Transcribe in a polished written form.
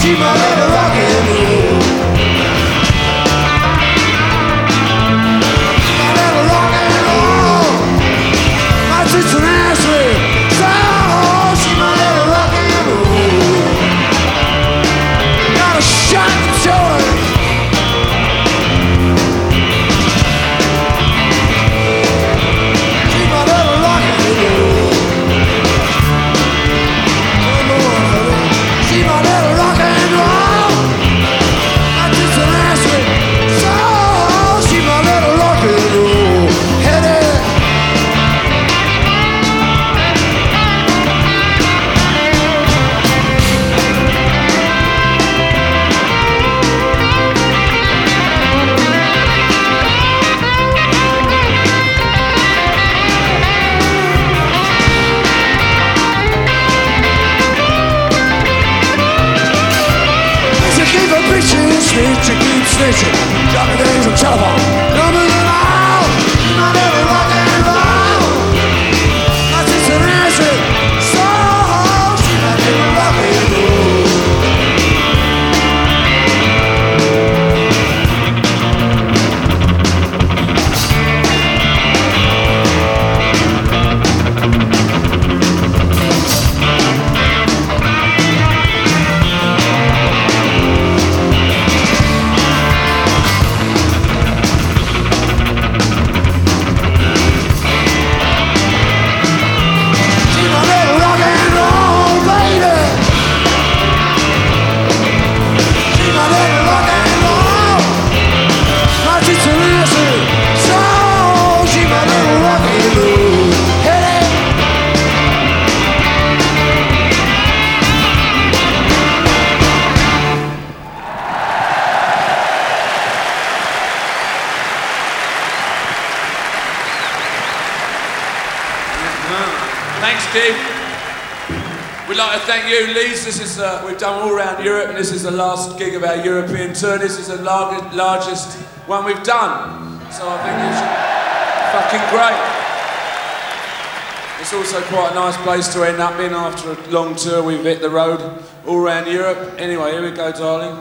She my little rock and roll. My little rock and roll. My tits and ass with soul. She my little rock and roll. Got a shot in the shoulder. She my little rock and roll. Oh Lord, she my little rock and roll. My tits and ass with soul. She my little rock and roll. Head it. You keep a bitchin', snitch, you keep snitching. Dropping names on telephone, numbers and all. My little rock and roll. My tits and ass with soul. She my little rock and roll. She my little rock and roll, baby. She my little rock and roll. My tits and ass with soul. She my little rock and roll. Hey. Thanks, Keith. We'd like to thank you, Leeds. This is we've done all around Europe, and this is the last gig of our European tour. This is the largest one we've done, so I think it's fucking great. It's also quite a nice place to end up in after a long tour. We've hit the road all around Europe. Anyway, here we go, darling.